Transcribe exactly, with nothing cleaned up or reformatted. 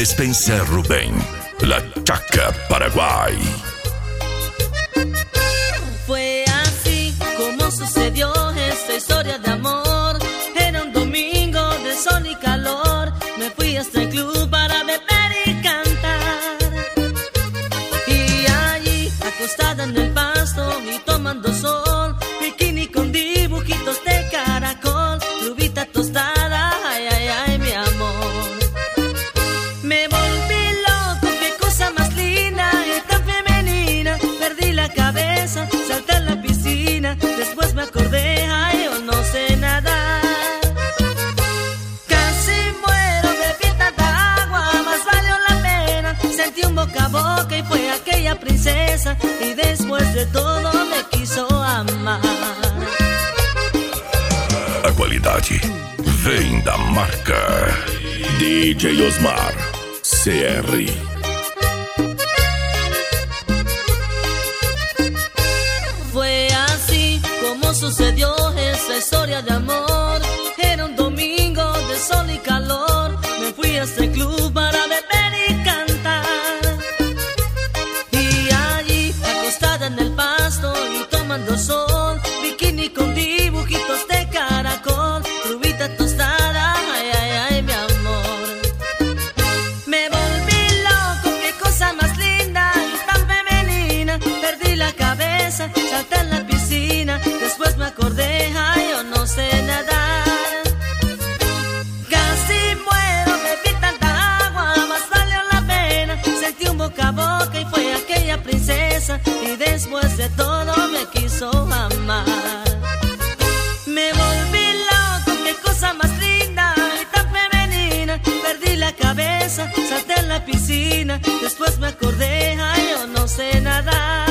Spencer Rubén, La Chaca, Paraguay. Fue así como sucedió esta historia de amor. Era un domingo de sol y calor. Me fui hasta el club para beber y cantar. Y allí, acostada en el pasto y tomando sol, bikini con dibujitos de caracol, rubita tostada, ay, ay, ay, mi amor. Me volví loco, qué cosa más linda y tan femenina. Perdí la cabeza, salté a la piscina. Después me acordé, ay, yo no sé nadar. Casi muero, bebí tanta agua, más valió la pena. Sentí un boca a boca y fue aquella princesa. Y después de todo me quiso amar. A qualidade vem da marca D J Osmar C R. Fue así como sucedió esta historia de amor. Era un domingo de sol y calor. Me fui a este club para beber y cantar. Y allí, acostada en el pasto y tomando sol, bikini con dibujitos de caracol, rubita tostada, ay, ay, ay, mi amor. Me volví loco, qué cosa más linda y tan femenina. Perdí la cabeza, salté en la piscina. Después me acordé, ay, yo no sé nadar. Casi muero, bebí tanta agua, más valió la pena. Sentí un boca a boca y fue aquella princesa. Y después de todo me quiso amar. Me volví loco, qué cosa más linda y tan femenina. Perdí la cabeza, salté en la piscina. Después me acordé, ay, yo no sé nadar.